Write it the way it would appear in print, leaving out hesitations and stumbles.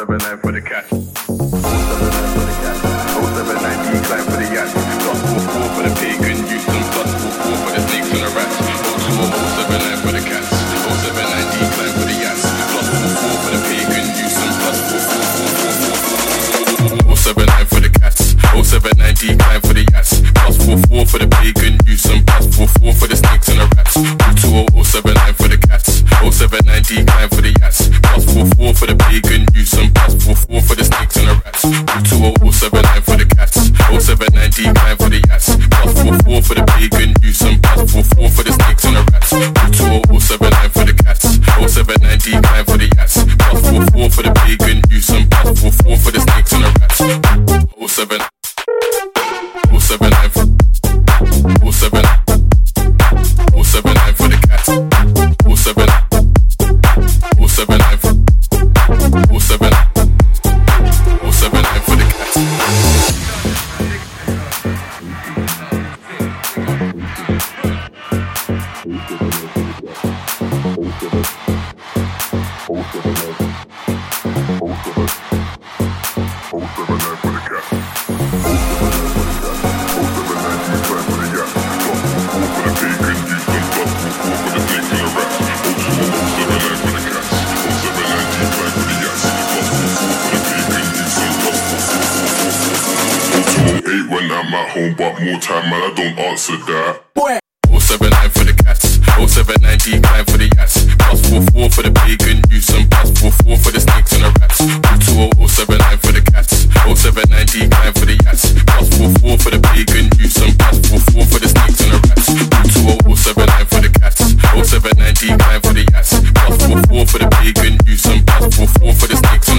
079 for the cash. 079 for the cash. 079 decline for the yacht. Plus 44 for the pagan youth and plus 44 for the snakes and the rats. 020 079 for the cats. 079 decline for the yacht. Plus 44 for the pagan youth and plus 079 for the cats. 079 decline for the yachts. Plus 44 for the pagan youth and plus 44 for the snakes and the rats. 020 079 for the cats. 079 decline for the yachts. Plus 44 for the pagan youth and plus 44 for the snakes and the rats. 020 079 for the cats. 079 decline for the yachts. Plus 44 for the pagan youth and plus 44 for the snakes and the rats. 020 079 for the cats. 079 decline for the yachts. Plus 44 for the pagan youth and plus 44 for the snakes and the rats. 07 079 for 07 079 for the cats. 07 079 for 07 079 for the cats. When I'm at home, but more time, man, I don't answer that. 079 for the cats, 079 decline for the yachts, plus 44 for the pagan youths and plus 44 for the snakes and the rats. 020 079 for the cats, 079 decline for the yachts, plus 44 for the pagan youths and plus 44 for the snakes and the rats. 020 079 for the cats, 079 decline for the yachts, plus 44 for the pagan youths and plus 44 for the snakes.